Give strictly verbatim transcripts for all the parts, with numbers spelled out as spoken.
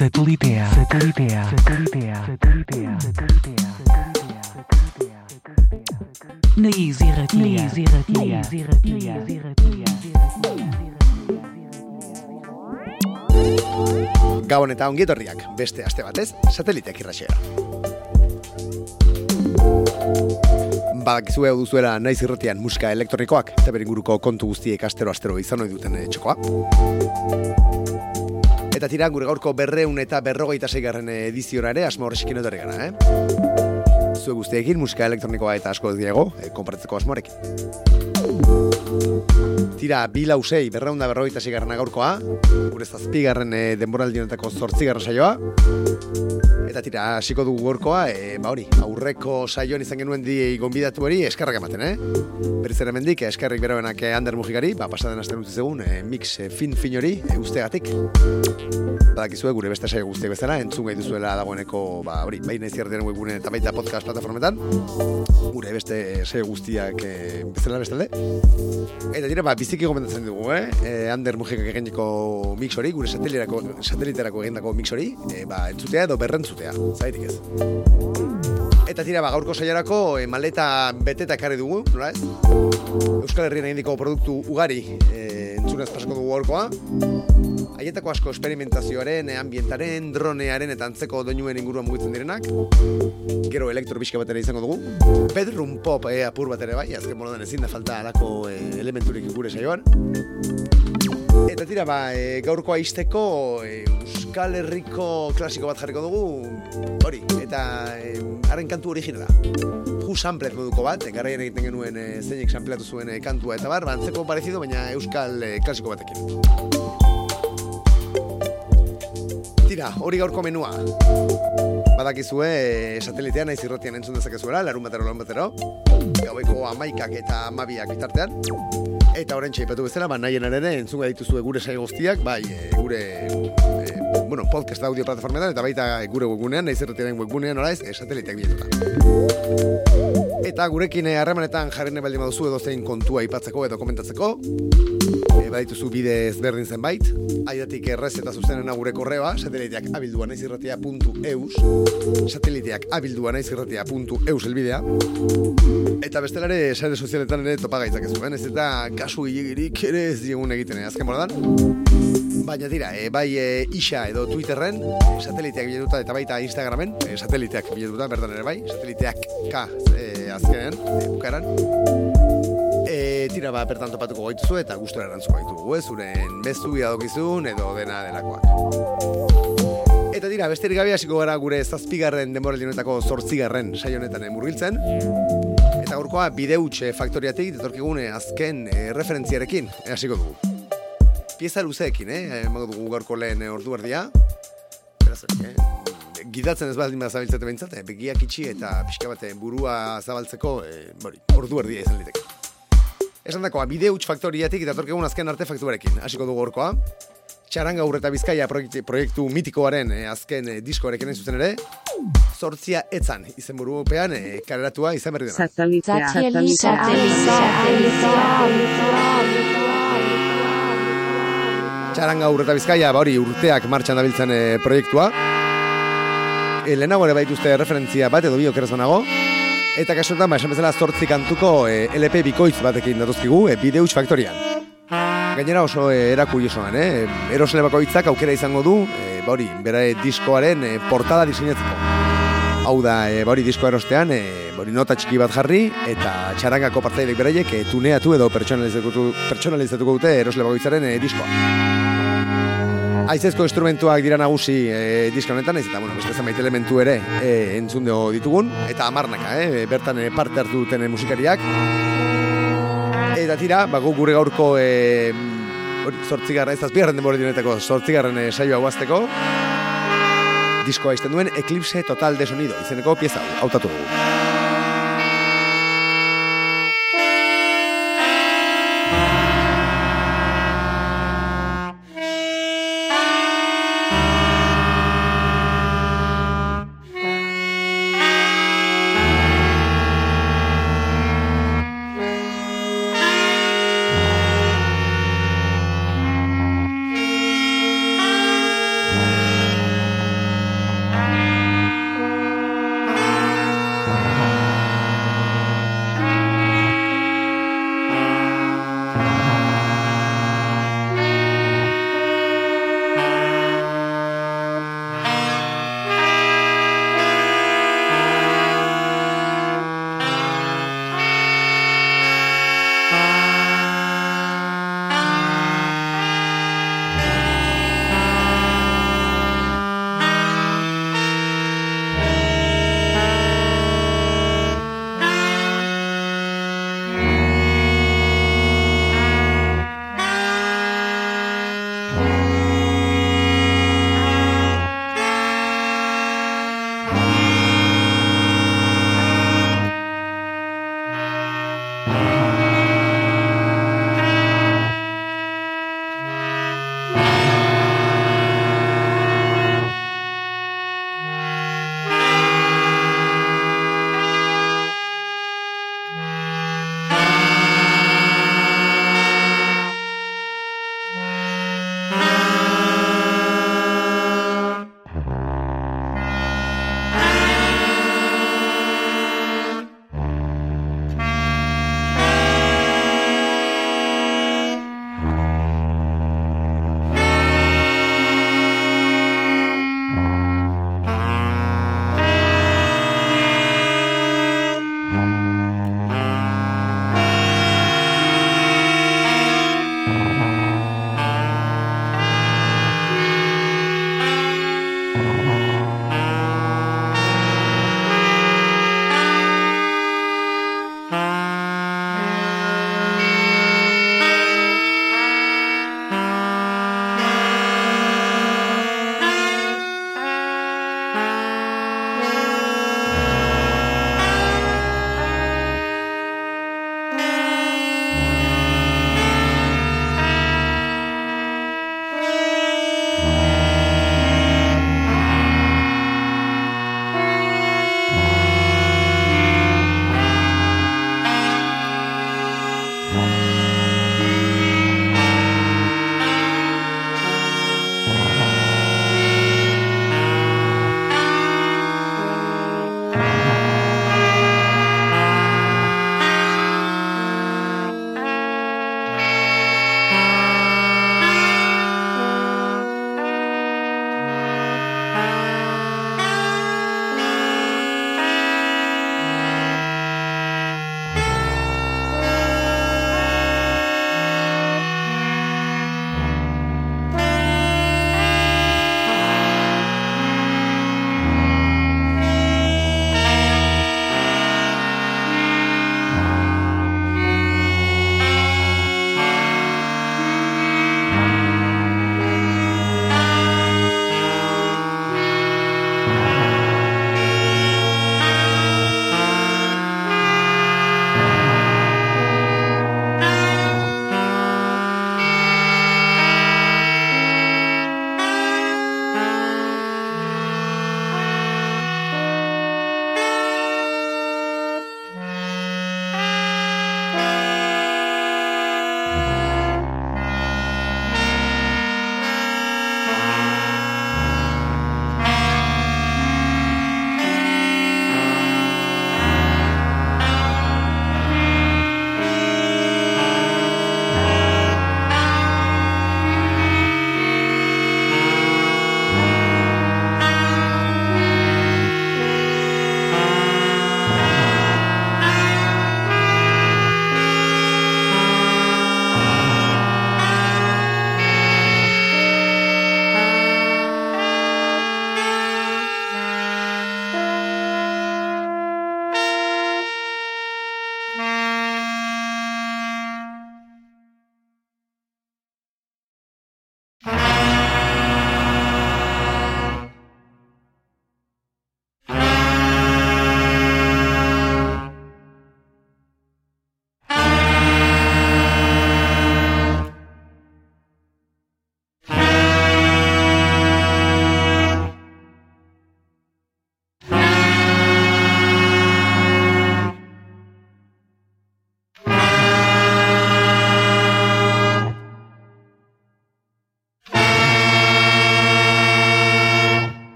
Satelitea, satelitea, satelitea, satelitea, satelitea, Naiz irratia, naiz irratia, naiz irratia, naiz irratia. Gabon eta ongi etorriak, beste aste batez, Sateliteak irratsaioa. Badakizue hau duzuela naiz irratian musika elektronikoak eta bere inguruko kontu guztiek astero-astero izan ohi duten txokoa. Eta tira, gure gaurko berreun eta berrogeita seigarren ediziora ere asmo horrekin etorri gara, eh? Zue guztiekin musika elektronikoa eta asko diego, eh, konpartitzeko asmoarekin. Tira, bi lau sei berreun eta berrogeita seigarren gaurkoa, gure zazpigarren eh, denboraldi honetako zortzigarren saioa. Eta tira, hasiko dugu gorkoa, e, ba hori, aurreko saioan izan genuen di gonbidatu hori eskarrak ematen, eh? Berriz ere mendik, eskarrik beroenak Ander Mujikari, ba, pasaden asten utzi zegun, e, mix e, fin fin hori e, ustegatik. Badakizue gure beste saio guztiak bezala, entzun gai duzuela dagoeneko, ba hori, bai naiz irratiaren webgunean eta baita podcast plataformetan, gure beste saio guztiak e, bezala bestalde. Eta tira, ba, biziki gomendatzen dugu, eh? E, Ander Mujikak egineko mix hori, gure sateliterako egindako mix hori, e, ba, entzutea edo berrentzutea. Zaitik ez. Eta tira, ba, gaurko saiorako e, maleta beteta ekarri dugu, nola ez? Euskal Herrian egindiko produktu ugari e, entzunez pasako dugu gaurkoa. Haietako asko esperimentazioaren, ambientaren, dronearen eta antzeko doinuen inguruan mugitzen direnak. Gero elektrobixka bat ere izango dugu. Bedroom pop e, apur bat ere bai, azken monodan ezin da falta alako e, elementurik gure saioan. Eta tira, ba, e, gaurkoa izteko e, Euskal Herriko klasiko bat jarriko dugu, hori, eta e, haren kantu originala. Who Sampled moduko bat, e, garaian egiten genuen e, zeinek sampleatu zuen e, kantua eta bar, bantzeko parezido, baina Euskal e, klasiko batekin. Tira, hori gaurko menua. Badakizue, e, satelitean naiz irratian entzun dezakezuela, larun batero, larun batero, gaueko amaikak eta amabiak bitartean. Eta orain txaipatu bezala, ba, nahien ere entzunga dituzue gure saio guztiak, bai, e, gure e, bueno, podcast audio plataformetan, eta baita gure webgunean, naiz irratiaren webgunean, oraiz, e, sateliteak biletuta. Eta gurekin harremanetan jarri nahi baldin baduzu edo zein kontua aipatzeko edo komentatzeko, e, badituzu bide ezberdin zenbait, aidatik errez eta zuzenena gure korreoa, sateliteak abildua naizirratia puntu eus, sateliteak abildua naizirratia puntu eus elbidea, eta bestelare sare sozialetan ere topagaitzak ez duen, ez eta kasu hilegirik ere ez diegun egiten, azken moradan. Baina dira, e, bai e, isa edo Twitterren, e, sateliteak biletuta eta baita Instagramen, e, sateliteak biletuta, bertan ere bai, sateliteak ka e, azkenean, e, bukaran. E, tira, ba, bertan topatuko gaituzu eta gustora erantzuko gaitugu, ez, zuren bezu iadokizun edo dena delakoak. Eta dira, besterik gabe hasiko gara gure zazpigarren denboraldi honetako zortzigarren saio honetan murgiltzen. Eta gaurkoa bideutxe faktoriatik detorkigune azken e, referentziarekin e, hasiko dugu. Pieza luzeekin, eh? Emago dugu gaurko lehen ordu erdia. Beraz, eh? Gidatzen ez baldin bat zabiltzate behintzat, eh? Begiak itxi eta pixka bate burua zabaltzeko eh, bori, ordu erdia izan liteke. Esan dakoa, bideuts faktoriatik eta torkegun azken artefaktuarekin hasiko dugu gaurkoa. Txaranga Urreta Bizkaia proiektu, proiektu mitikoaren eh, azken eh, diskoarekin hain zuzen ere. Zortzia etzan izen burupean eh, kareratua izan berri dena. Satelitea. Txaranga Urreta Bizkaia, ba hori urteak martxan dabiltzen e, proiektua. E, lehenago ere baituzte referentzia bat edo bi okeraz banago. Eta kasuetan, ba, esan bezala zortzi kantuko e, L P bikoitz batekin datuzkigu, e, Bideuts Faktorian. Gainera oso e, erakuriosoan, eh? Erosle bakoitzak aukera izango du, e, ba hori, bera e, diskoaren e, portada diseinatzeko. Hau da, e, ba hori diskoa erostean, e, ba hori nota txiki bat jarri, eta txarangako partaidek beraiek e, tuneatu edo pertsonalizatuko, pertsonalizatuko dute erosle bakoitzaren e, diskoa. Aizezko instrumentuak dira nagusi e, diska honetan, ez eta bueno, beste zenbait elementu ere e, entzun dugu ditugun, eta amarnaka, e, bertan e, parte hartu duten e, musikariak. Eta tira, bago gure gaurko e, zortzigarren, ez azpigarren denboraldi honetako zortzigarren e, saioa guazteko, diskoa izten duen Eclipse Total de Sonido, izeneko pieza hau, hautatu dugu.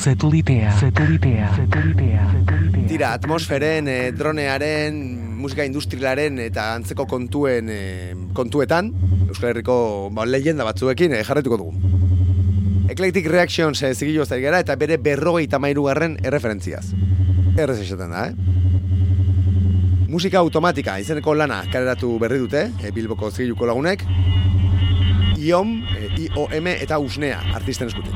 Satelitea. Satelitea. Satelitea. Tira, atmosferen, e, dronearen, musika industrialaren eta antzeko kontuen e, kontuetan, Euskal Herriko ba, leyenda batzuekin e, jarretuko dugu. Eclectic Reactions e, zigillo zari gara eta bere berrogeita mairugarren erreferentziaz. Errez esaten da, eh? Musika automatika izeneko lana kaleratu berri dute, e, Bilboko zigiluko lagunek, I O M, e, I O M eta Usnea artisten eskutik.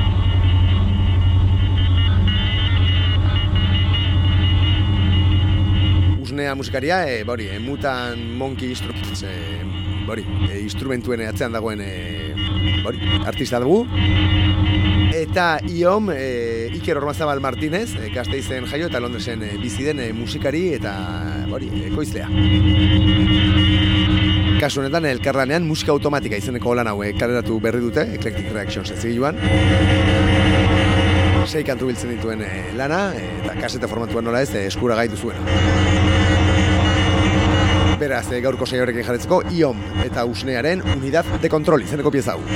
Usnea musikaria, e, bori, e, Mutant Monkey Instruments, e, bori, e, instrumentuen atzean dagoen e, bori, artista dugu. Eta I O M, e, Iker Ormazabal Martinez, e, Gasteizen jaio eta Londresen e, bizi den e, musikari eta bori, ekoizlea. Kasu honetan, elkarlanean musika automatika izeneko lan hau kaleratu berri dute, Eclectic Reactions zigiluan. Sei kantu biltzen dituen e, lana, e, eta kasete formatuan nola ez, e, eskura gaitu zuena. Beraz, e, gaurko saioarekin jarretzeko, I O M eta Usnearen Unidad de Control izeneko pieza hau.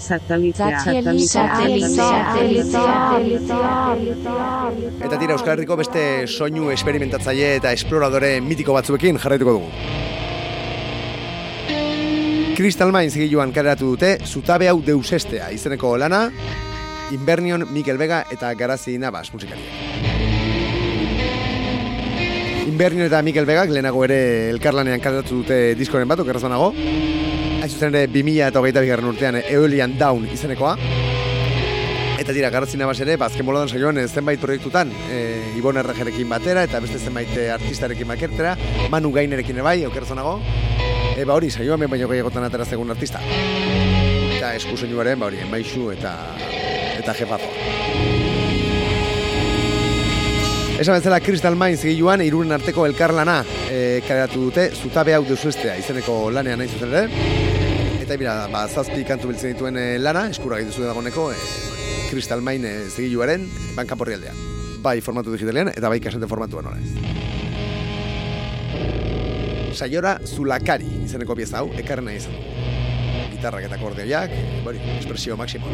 Eta tira, Euskal Herriko beste soinu esperimentatzaile eta esploradore mitiko batzuekin jarraituko dugu. Crystal Mind zigiluan kaleratu dute Zutabe hau deusestea izeneko lana, Invernion, Mikel Vega eta Garazi Navas musikariak. Invernion eta Mikel Vegak lehenago ere elkarlanean kaleratu dute diskoren bat, okerraz banago. Hain zuzen ere bi mila hogeita bigarren urtean Eolian Down izenekoa. Eta dira, Garazi Navas ere, bazken boladan saioan zenbait proiektutan, e, Ibon Errejerekin batera eta beste zenbait artistarekin makertera, Manu Gainerekin ebai, okerraz banago. Eba hori, saioan ben baino gehiagotan atera zegoen artista. Eta eskusoinuaren, ba hori, Maixu eta eta jefazo. Esan bezala Crystal Mind zigiluan hiruren arteko elkarlana e, kaleratu dute Zutabe hau deusestea izeneko lanean nahi zuzen ere. Eta mira, ba, zazpi kantu biltzen dituen e, lana, eskura gaitu zuen dagoeneko e, Crystal Mind e, zigiluaren bankanporri aldean. Bai formatu digitalean eta bai kasete formatuan hona ez. Saiora Zulakari izeneko pieza hau, ekarren nahi izan du. Gitarrak eta akordeoiak, bori, espresio maksimo.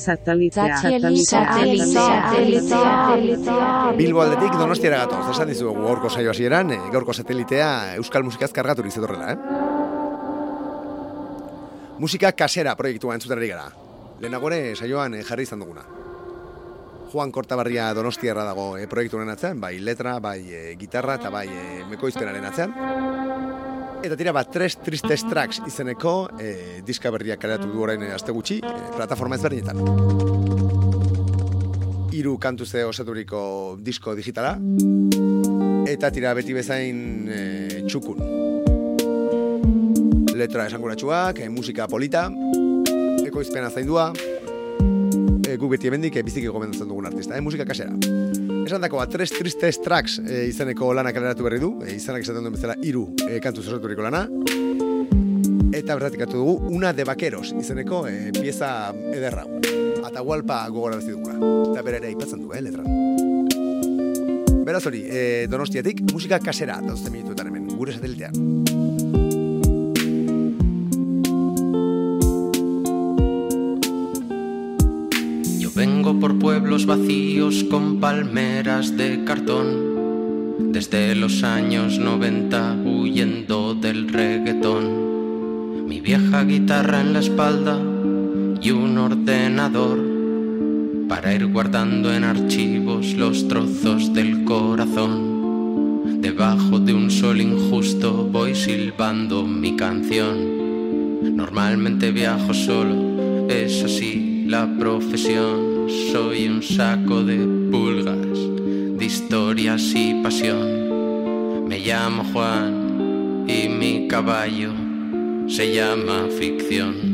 Satelitea. Bilbo aldetik Donostiara gatoz, esan dizugu gaurko saio hasieran, e, gaurko satelitea euskal musikaz kargaturik zetorrela, eh? Musika kasera proiektua entzuten ari gara. Lehenagore saioan e, jarri izan duguna. Juan Kortabarria Donostiarra dago e, proiektuaren atzean, bai letra, bai e, gitarra eta bai e, mekoizpenaren atzean. Eta tira bat, Tres Tristes Tracks izeneko e, diska berriak kaleratu du orain aste gutxi, e, plataforma ezberdinetan. Hiru kantuze osaturiko disko digitala, eta tira beti bezain e, txukun. Letra esanguratsuak, e, musika polita, ekoizpena zaindua, e, gu beti emendik e, biziki gomendatzen dugun artista, e, musika kasera. Esan dakoa, Tres Tristes Tracks e, izeneko lana kaleratu berri du, e, izanak esaten duen bezala hiru e, kantuz osaturiko lana, eta bertatikatu dugu Una de Vaqueros izeneko e, pieza ederra. Atahualpa gogorarazi dugula. Eta bera ere aipatzen du, eh, letran. Beraz hori, e, Donostiatik musika kasera dauzten minutuetan hemen, gure satelitean. Yo vengo por pueblos vacíos con palmeras de cartón, desde los años noventa huyendo del reggaetón. Mi vieja guitarra en la espalda y un ordenador para ir guardando en archivos los trozos del corazón. Debajo de un sol injusto voy silbando mi canción. Normalmente viajo solo, es así la profesión. Soy un saco de pulgas, de historias y pasión. Me llamo Juan y mi caballo se llama ficción.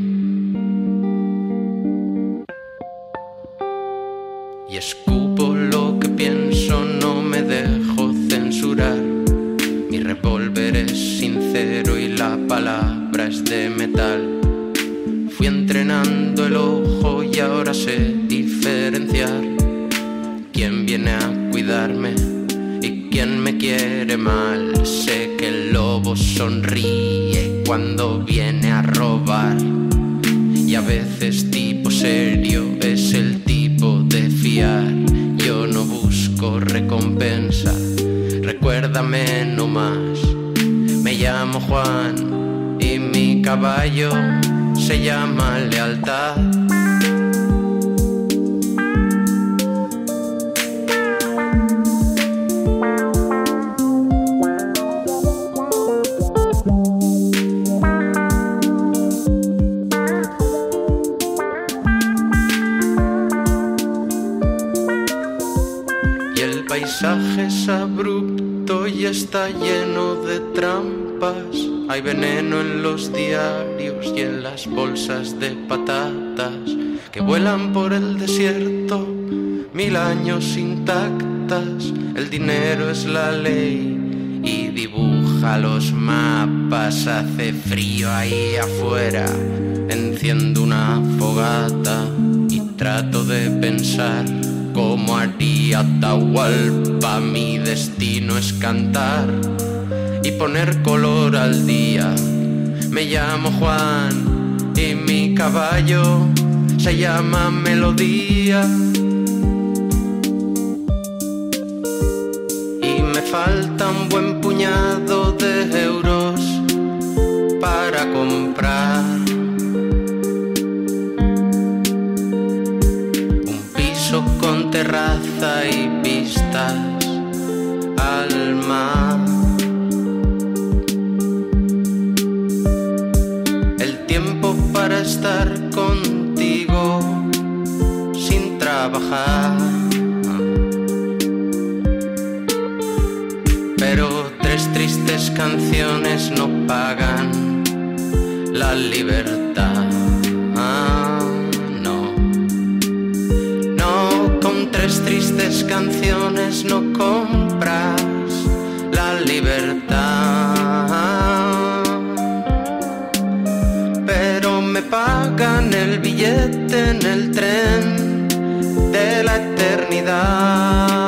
Y escupo lo que pienso, no me dejo censurar. Mi revólver es sincero y la palabra es de metal. Fui entrenando el ojo y ahora sé diferenciar quién viene a cuidarme y quién me quiere mal. Sé que el lobo sonríe cuando viene a robar, y a veces tipo serio es el tipo de fiar. Yo no busco recompensa, recuérdame no más. Me llamo Juan y mi caballo se llama lealtad. El paisaje es abrupto y está lleno de trampas. Hay veneno en los diarios y en las bolsas de patatas que vuelan por el desierto mil años intactas. El dinero es la ley y dibuja los mapas. Hace frío ahí afuera, enciendo una fogata y trato de pensar cómo haría Atahualpa. Mi destino es cantar y poner color al día. Me llamo Juan y mi caballo se llama Melodía. Y me falta un buen puñado de euros para comprar un piso con terraza y vistas al mar. El tiempo para estar contigo sin trabajar. Pero tres tristes canciones no pagan la libertad. Ah, no. No, con tres tristes canciones no compras la libertad. Pero me pagan el billete en el tren de la eternidad.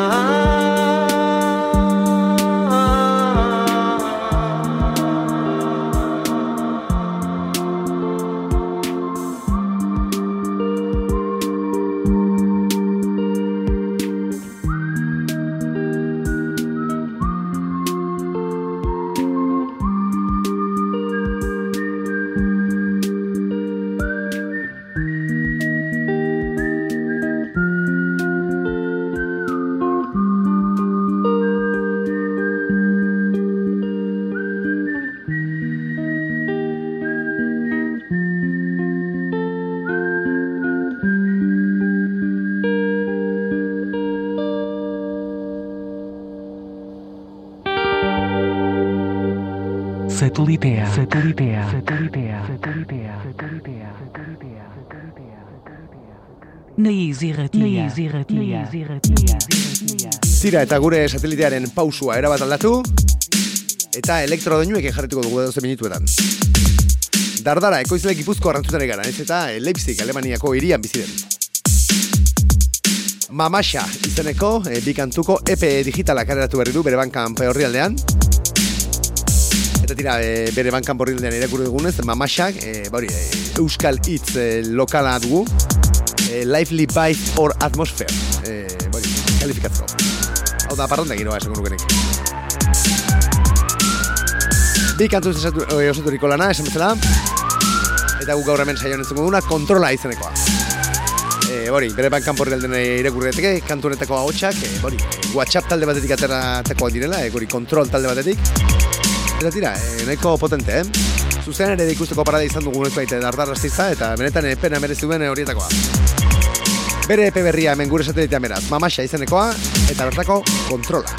Satelitea. Satelitea. Satelitea. Satelitea. Satelitea. Satelitea. Neiziratia. Neiziratia. Neiziratia. Tira eta gure satelitearen pausua erabat aldatu eta elektrodoinuekin jarrituko dugu doze minutuetan. Dardara, ekoizle Gipuzko arrantzutan gara, ez eta Leipzig, Alemaniako hirian bizi den. Mamasha izeneko e, bi kantuko E P digitala kaleratu berri du bere bankan horrialdean. Eta tira, e, bere bankan horrialdean irakurri dugunez, Mamashak, e, bauri, e, euskal hitz e, lokala dugu, e, lively vibe or atmosphere, e, bauri, kalifikatzeko. Hau da, parranda giroa esango nukenik. Bi kantu osaturiko lana, esan bezala, eta guk gaur hemen saioan entzuko duguna, kontrola izenekoa. E, bori, bere bankan porri alden irakurreteke, kantu honetako ahotsak, e, bori, WhatsApp talde batetik ateratekoak direla, e, bori, kontrol talde batetik. Eta tira, e, nahiko potente, eh? Zuzean ere ikusteko parada izan dugu ez baita Dardar artista, eta benetan e, pena merezi duen horietakoa. Bere E P berria hemen gure satelitean beraz, Mamasha izenekoa, eta bertako kontrola.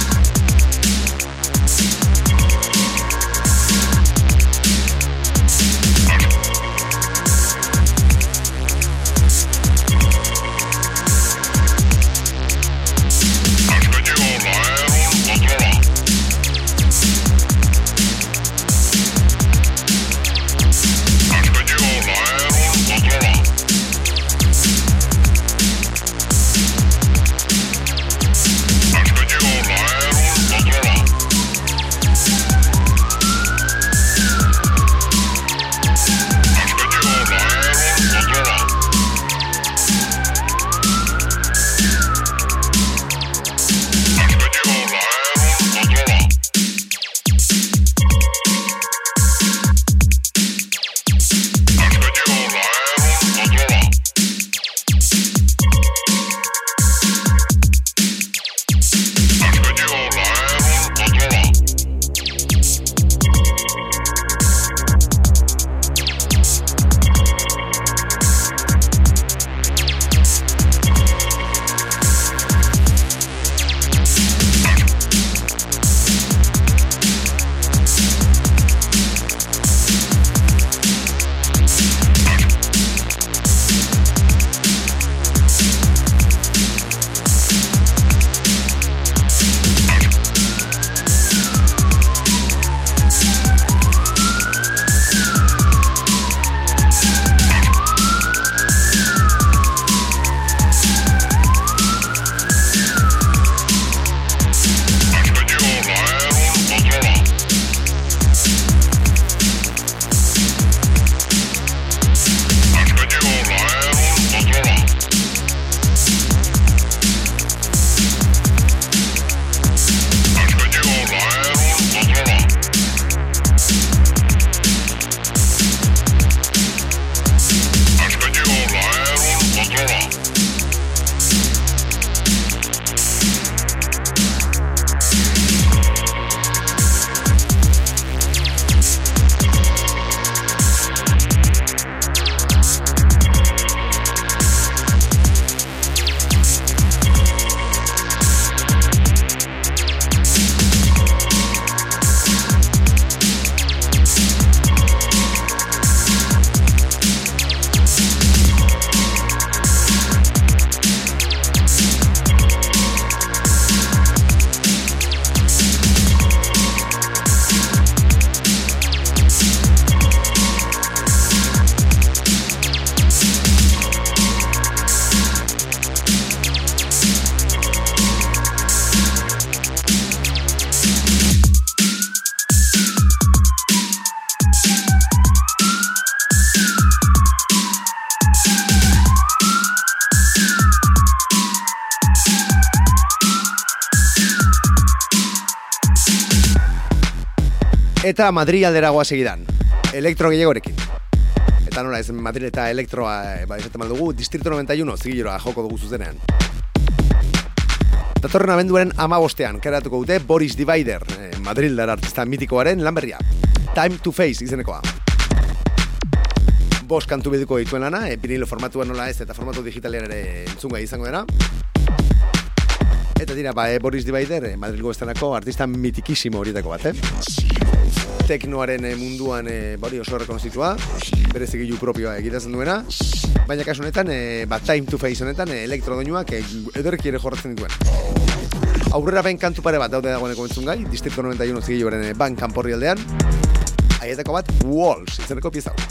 Eta Madrid aldera goa segidan, elektro gehiagorekin. Eta nola ez Madrid eta elektroa, ba, esaten maldugu, Distrito noventa y uno zigilora joko dugu zuzenean. Datorren abenduaren amabostean, karatuko dute Boris Divider, eh, Madrildar artista mitikoaren lan berria. Time to Face izenekoa. Bost kantu biduko dituen lana, e, vinilo formatuan nola ez eta formatu digitalean ere entzunga izango dena. Eta dira, ba, e, Boris Divider, e, Madrilgo estanako artista mitikisimo horietako bat, eh? teknoaren munduan e, bari oso rekonozitua, bere zigilu propioa egitazen duena, baina kasu honetan, e, ba, Time to Face honetan, e, elektrodoinuak e, ederki ere jorratzen dituen. Aurrera ben kantu pare bat daude dagoeneko entzun gai, Distrito noventa y uno zigiluaren e, ban kanporri aldean, aietako bat, Walls, izeneko pieza hau.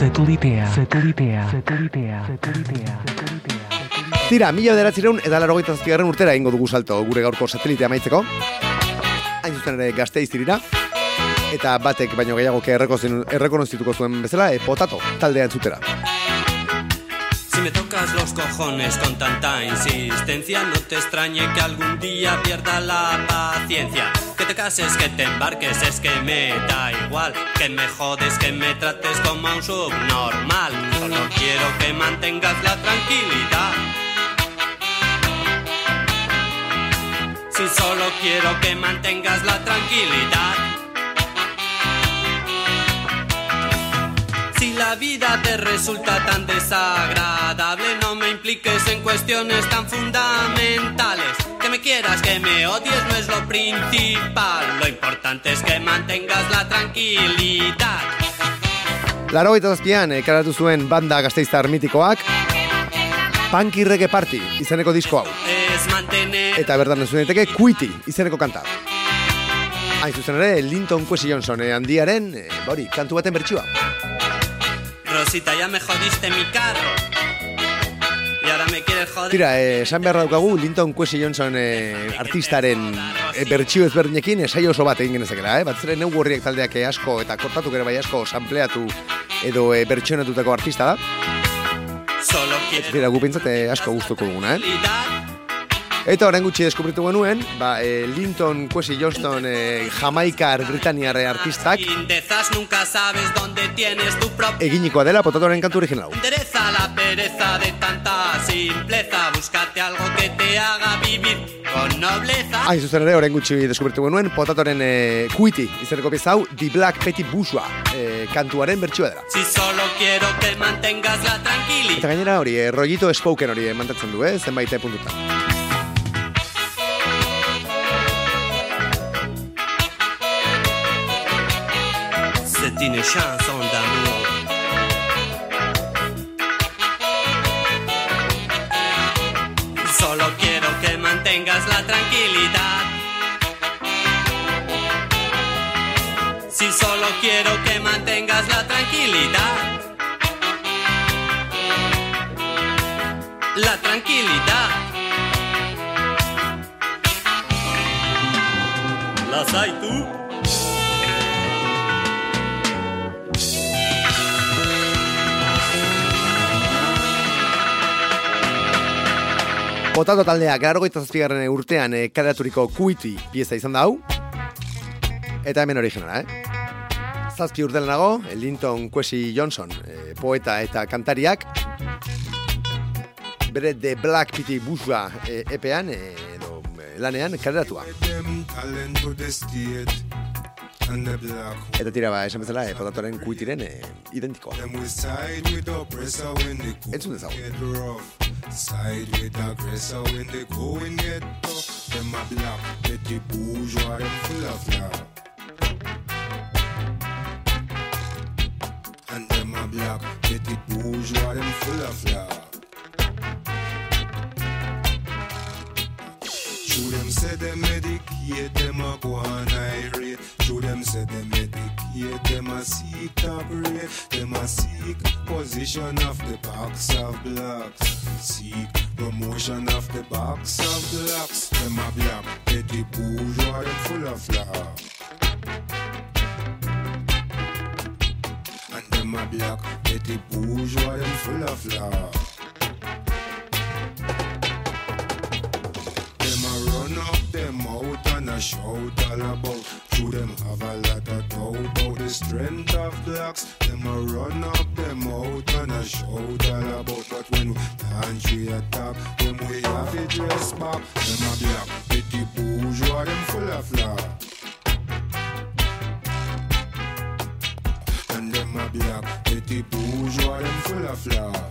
Satelitea. Satelitea. Satelitea. Satelitea. Tira, mila bederatzireun eta laurogeita zazpigarren urtera ingo dugu salto gure gaurko satelitea amaitzeko. Hain zuzen ere Gasteiz tirira. Eta batek baino gehiagoke errekonozituko zuen bezala, e, Potato taldea entzutera. Si me tocas los cojones con tanta insistencia, no te extrañe que algún día pierda la paciencia. Que te cases, que te embarques, es que me da igual. Que me jodes, que me trates como a un subnormal. Solo quiero que mantengas la tranquilidad. Si solo quiero que mantengas la tranquilidad. Si la vida te resulta tan desagradable, no me impliques en cuestiones tan fundamentales. Que me quieras, que me odies no es lo principal. Lo importante es que mantengas la tranquilidad. Laurogeita zazpian ekaratu zuen banda gasteiztar mitikoak Punky Reggae Party izeneko disko hau. Eta bertan entzun daiteke Quitty izeneko kanta. Hain zuzen ere Linton Kwesi Johnson eh, handiaren eh, bori, kantu baten bertsioa. Rosita, ya me jodiste mi carro. Y ahora me quieres joder. Tira, eh, esan beharra daukagu Linton Kwesi Johnson eh, artistaren eh, bertsio ezberdinekin esaio oso bat egin genezakela, eh? Bat zere neu gorriak taldeak asko eta kortatu gero bai asko sampleatu edo eh, bertsionatutako artista da. Tira, gu pintzate asko gustuko duguna, eh? Eta orain gutxi deskubritu genuen, ba, e, Linton Kwesi Johnson e, jamaikar britaniar artistak eginikoa dela Potatoren kantu original. Interesa la pereza de tanta simpleza, búscate algo que te haga vivir con nobleza. Hain zuzen ere, orain gutxi deskubritu genuen Potatoren e, Quitty izeneko pieza hau The Black Petit Bourgeois e, kantuaren bertsioa dela. Si solo quiero que mantengas la tranquilidad. Eta gainera hori, e, rollito spoken hori mantatzen du, eh, zenbait puntutan. C'est une chanson d'amour. Solo quiero que mantengas la tranquilidad. Si solo quiero que mantengas la tranquilidad. La tranquilidad. ¿Las hay tú? Potato taldeak laurogeita zazpigarren urtean e, kaleaturiko Quitty pieza izan da hau. Eta hemen originala, eh? Zazpi urte lehenago, Linton Kwesi Johnson, e, poeta eta kantariak, bere The Black Petit Bourgeois e, epean, e, edo e, lanean kaleatua. Eta tira ba, esan bezala, e, Potatoren Quittyren e, identikoa. Entzun dezago. Side with aggressor when they going get tough. Them a black, petty bourgeois, them full of love. And them a black, petty bourgeois, them full of love. Show them say them medicate, them a go on irate. Show them say them medicate, them a seek top rate. Them a seek position of the box of blocks. Seek promotion of the box of blocks. Them a black, petty bourgeois, them full of love. And them a black, petty bourgeois, them full of love. Them a run up them out and a shout all about. Should them have a lot of doubt about the strength of blocks. Them a run up them out and a shout all about. But when we launch we attack, them we have it dress back. Them a black, petty bourgeois, them full of love. And them a black, petty bourgeois, them full of love.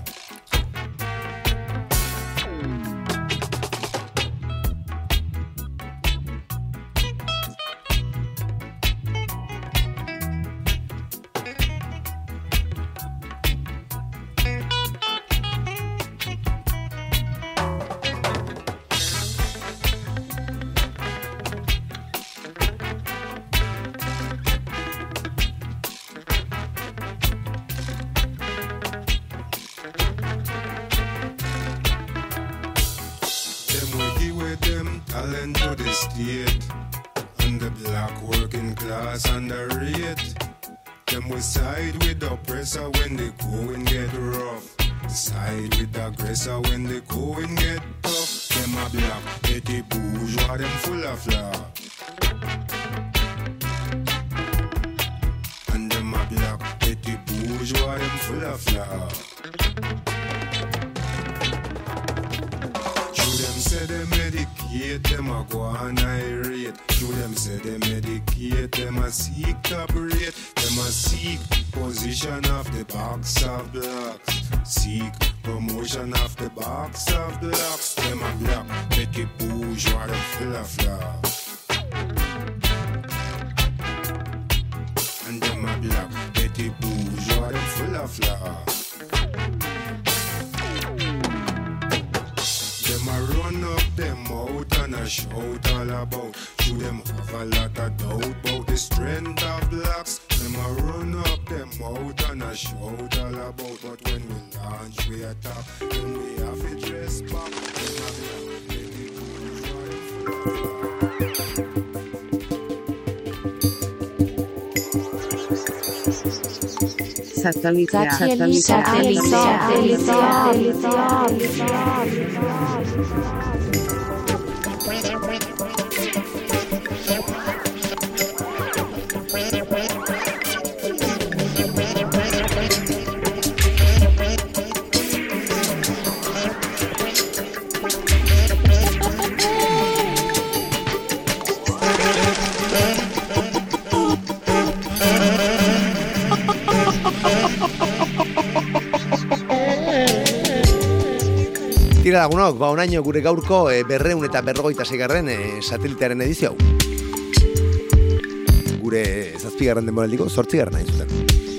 falling to the state, and the black working class underrate. Them will side with the oppressor when they going get rough. Side with the aggressor when they going get tough. Them a black, petty bourgeois, them full of flaw. And them a black, petty bourgeois, them full of flaw. Them say they medicate, them a go on irate. To them say they medicate, them a seek top rate. Them a seek position of the box of blocks. Seek promotion of the box of blocks. Them a black, petty bourgeois, them full of flaw. And them a black, petty bourgeois, them full of flaw. Them a run up them out and a shout all about. Should them have a lot of doubt about the strength of blacks. Them a run up them out and a shout all about. But when we launch we attack, then we have to dress back. Them a black, petty bourgeois. Satellite, satellite, satellite, Tira lagunok, ba onaino gure gaurko e, berreun eta berrogeita seigarren e, satelitearen edizio hau. Gure zazpigarren denboraldiko zortzigarren hain zuten.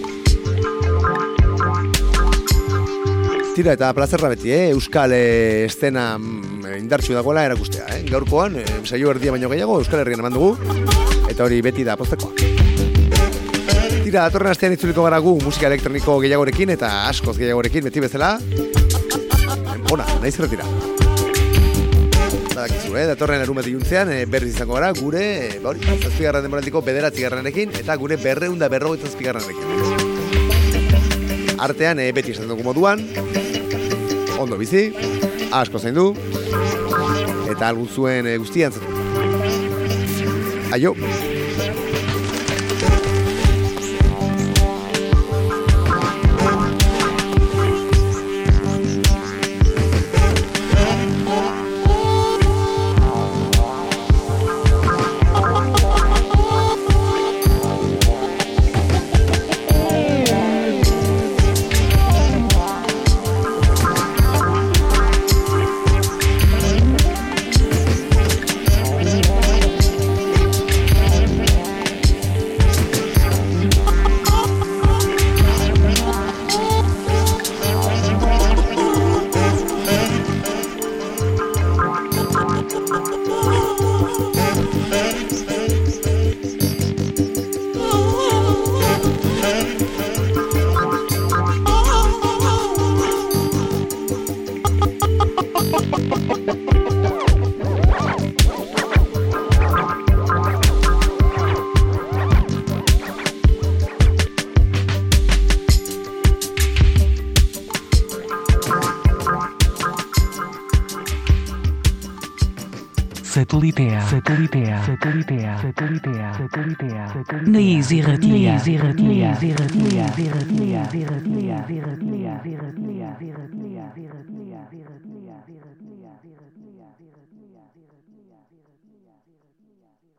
Tira eta plazerra beti, eh? Euskal e, estena mm, indartsu dagoela erakustea. Eh? Gaurkoan, e, saio erdia baino gehiago, Euskal Herrian eman dugu, eta hori beti da postekoa. Tira, datorren astean itzuliko gara gu musika elektroniko gehiagorekin eta askoz gehiagorekin beti bezala. Ona, nahiz erretira. Badakizu, eh? Datorren erumeti juntzean e, berriz izango gara gure e, ba hori, zazpigarren denboraldiko bederatzigarrenekin eta gure berreunda berrogeita zazpigarrenekin. Artean e, beti esan dugu moduan, ondo bizi, asko zaindu, eta algun zuen e, guztian zatu. Aio! Satelitea, satelitea, satelitea, satelitea, satelitea, Naiz irratia, Naiz irratia, Naiz irratia, Naiz irratia, Naiz irratia, Naiz irratia, Naiz irratia, Naiz irratia, Naiz irratia, Naiz irratia, Naiz irratia.